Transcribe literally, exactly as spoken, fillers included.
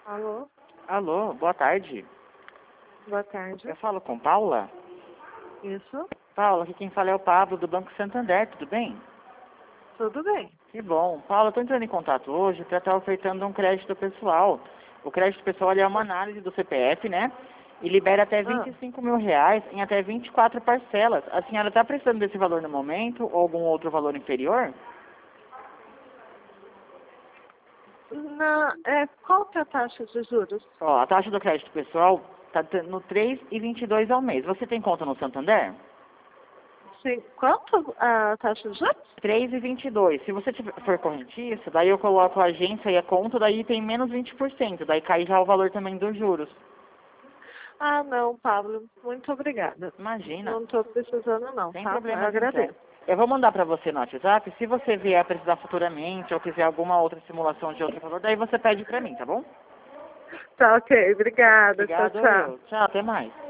Alô? Alô, boa tarde. Boa tarde. Eu falo com Paula? Isso? Paula, aqui quem fala é o Pablo do Banco Santander, tudo bem? Tudo bem. Que bom. Paula, eu estou entrando em contato hoje para estar ofertando um crédito pessoal. O crédito pessoal ele é uma análise do C P F, né? E libera até Ah, vinte e cinco mil reais em até vinte e quatro parcelas. A senhora está precisando desse valor no momento ou algum outro valor inferior? na, é, qual que é a taxa de juros? Ó, a taxa do crédito pessoal está no três vírgula vinte e dois ao mês. Você tem conta no Santander? Sim. Quanto a taxa de juros? três e vinte e dois. Se você tiver- for correntista, daí eu coloco a agência e a conta, daí tem menos vinte por cento. Daí cai já o valor também dos juros. Ah, não, Pablo. Muito obrigada. Imagina. Não estou precisando não, Sem tá? Eu problemas então. agradeço. Eu vou mandar para você no WhatsApp. Se você vier a precisar futuramente ou quiser alguma outra simulação de outro valor, daí você pede para mim, tá bom? Tá ok. Obrigada. Tchau, Obrigado tchau. eu. Tchau, até mais.